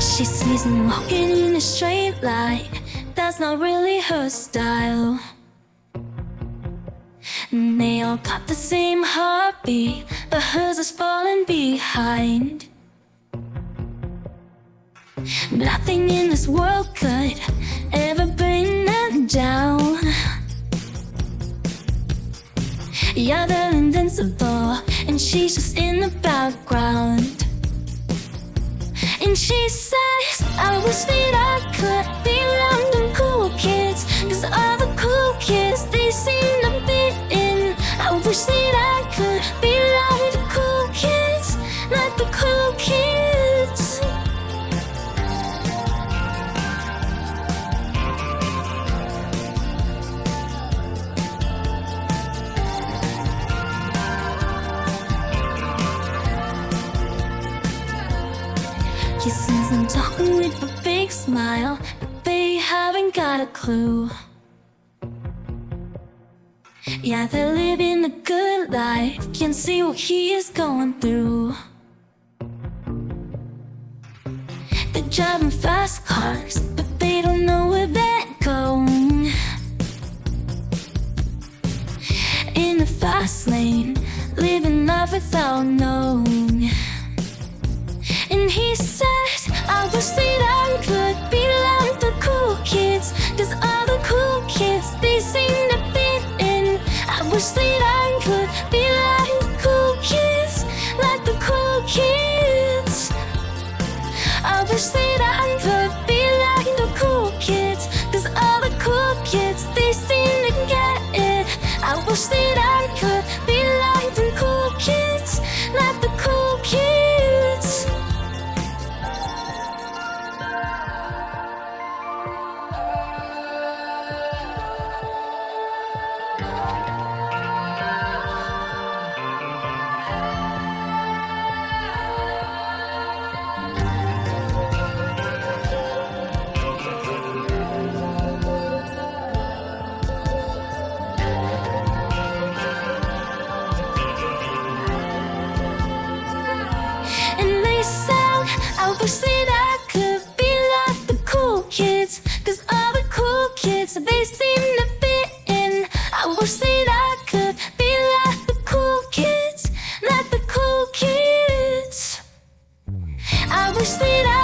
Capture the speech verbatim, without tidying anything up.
She sees him walking in a straight line. That's not really her style. And they all got the same heartbeat, but hers is falling behind. Nothing in this world could ever bring them down. Yeah, they're invincible, and she's just in the background. And she says, I wish that I could be around them cool kids, 'cause all the cool kids, they seem to fit in. I wish that I could be around the cool kids, like the cool kids. He sees them talking with a big smile, but they haven't got a clue. Yeah, they're living the good life, can't see what he is going through. They're driving fast cars, but they don't know where they're going. In the fast lane, living life without knowing. And he says, I wish that I could be like the cool kids, 'cause all the cool kids, they seem to fit in. I wish that I could be like the cool kids, like the cool kids. I wish that I could be like the cool kids, 'cause all the cool kids, they seem to get it. I wish that I could be like the cool kids, like the cool kids. I wish that I could be like the cool kids, 'cause all the cool kids, they seem to fit in. I wish that I could be like the cool kids, like the cool kids. I wish that I